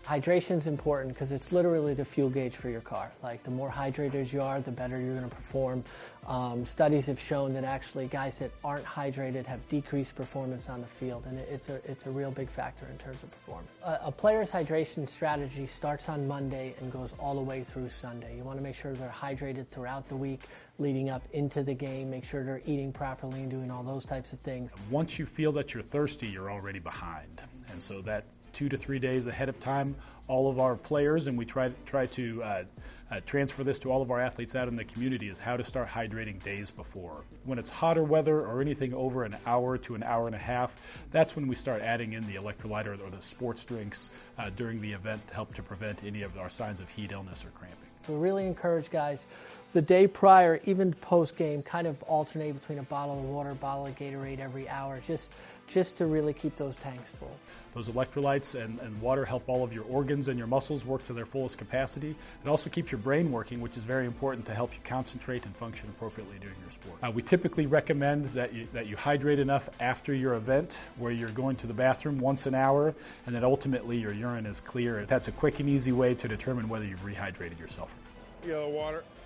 Hydration is important because it's literally the fuel gauge for your car. Like, the more hydrated you are, the better you're going to perform. Studies have shown that actually guys that aren't hydrated have decreased performance on the field, and it's a real big factor in terms of performance. A player's hydration strategy starts on Monday and goes all the way through Sunday. You want to make sure they're hydrated throughout the week, leading up into the game, make sure they're eating properly and doing all those types of things. Once you feel that you're thirsty, you're already behind. And so that 2 to 3 days ahead of time, all of our players, and we try to transfer this to all of our athletes out in the community, is how to start hydrating days before. When it's hotter weather or anything over an hour to an hour and a half, that's when we start adding in the electrolyte or the sports drinks during the event to help to prevent any of our signs of heat illness or cramping. So we really encourage guys the day prior, even post-game, kind of alternate between a bottle of water, a bottle of Gatorade every hour, just to really keep those tanks full. Those electrolytes and water help all of your organs and your muscles work to their fullest capacity. It also keeps your brain working, which is very important to help you concentrate and function appropriately during your sport. We typically recommend that you hydrate enough after your event, where you're going to the bathroom once an hour, and that ultimately your urine is clear. That's a quick and easy way to determine whether you've rehydrated yourself. Yellow water.